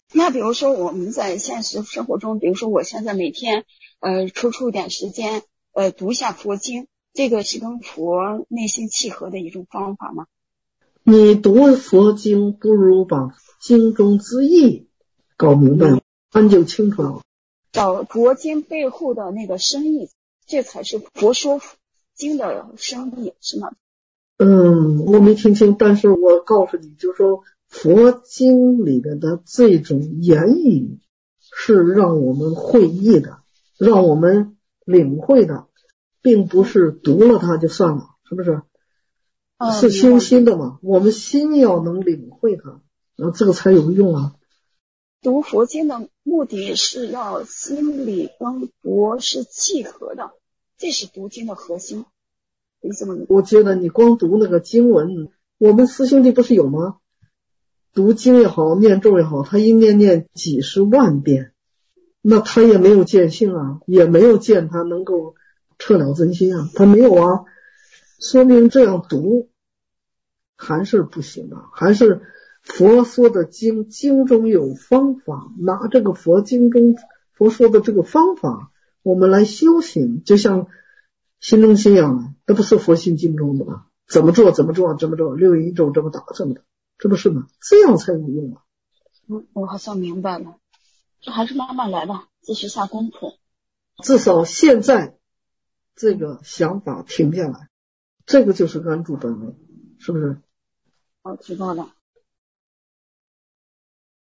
那比如说我们在现实生活中，比如说我现在每天抽出一点时间读一下佛经，这个是跟佛内心契合的一种方法吗？ 你读佛经不如把经中之意搞明白，研究清楚了。 找佛经背后的那个深意，这才是佛说经的深意，是吗？ 我没听清，但是我告诉你，就是说佛经里面的这种言语是让我们会意的，让我们领会的，并不是读了它就算了，是不是？是修心的嘛，我们心要能领会它，然后这个才有用啊。 读佛经的目的是要心里跟佛是契合的，这是读经的核心。 我觉得你光读那个经文，我们师兄弟不是有吗？读经也好，念咒也好，他一念几十万遍，那他也没有见性啊，也没有见他能够彻了真心啊，他没有啊，说明这样读还是不行的，还是佛说的经中有方法，拿这个佛经中佛说的这个方法我们来修行，就像心中信仰，这不是佛心经中的吗？怎么做六一咒这么打这么打，这不是吗？这样才有用啊。 我好像明白了，这还是慢慢来吧，继续下功夫。 至少现在这个想法停下来，这个就是安住本位，是不是？ 我知道了。